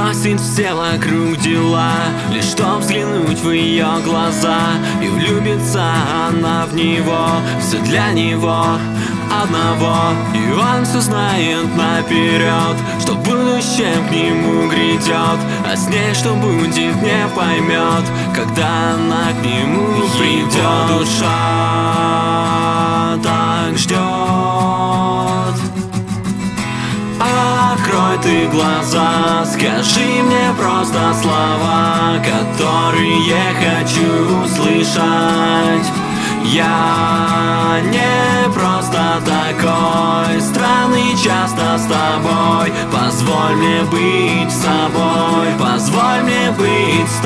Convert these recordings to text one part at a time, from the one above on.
бросить все вокруг дела, лишь чтоб взглянуть в ее глаза. И влюбится она в него, все для него одного. И он все знает наперед, что в будущем к нему грядет, а с ней что будет не поймет, когда она к нему придет. Его душа так ждет. Открой ты глаза, скажи мне просто слова, которые хочу услышать. Я не просто такой странный, часто с тобой. Позволь мне быть собой, позволь мне быть с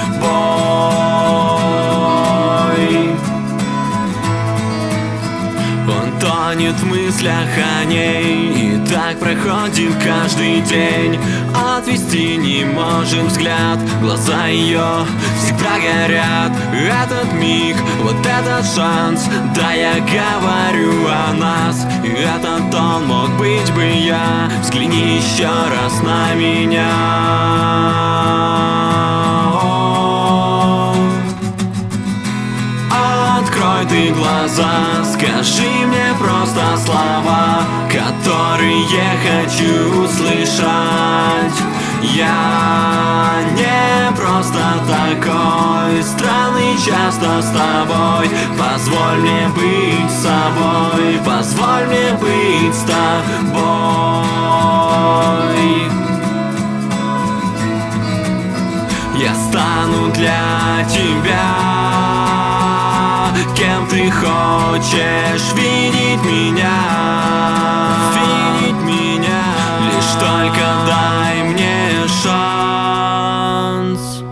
тобой. Он тонет в мыслях о ней, и так проходит каждый день. Отвести не может взгляд, глаза ее всегда горят. Этот миг, вот этот шанс, да, я говорю о нас. И этот он мог быть бы я. Взгляни еще раз на меня. Открой ты глаза, скажи мне просто слова, которые хочу услышать. Я не просто такой странный, часто с тобой. Позволь мне быть собой, позволь мне быть с тобой. Я стану для тебя, кем ты хочешь видеть меня. Видеть меня. Лишь только дай мне шанс.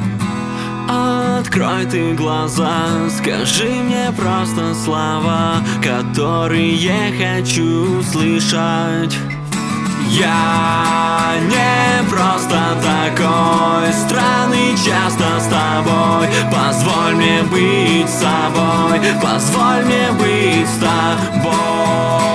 Открой ты глаза, скажи мне просто слова, которые хочу услышать. Я не просто такой странный, часто с тобой. Позволь мне быть собой, позволь мне быть с тобой.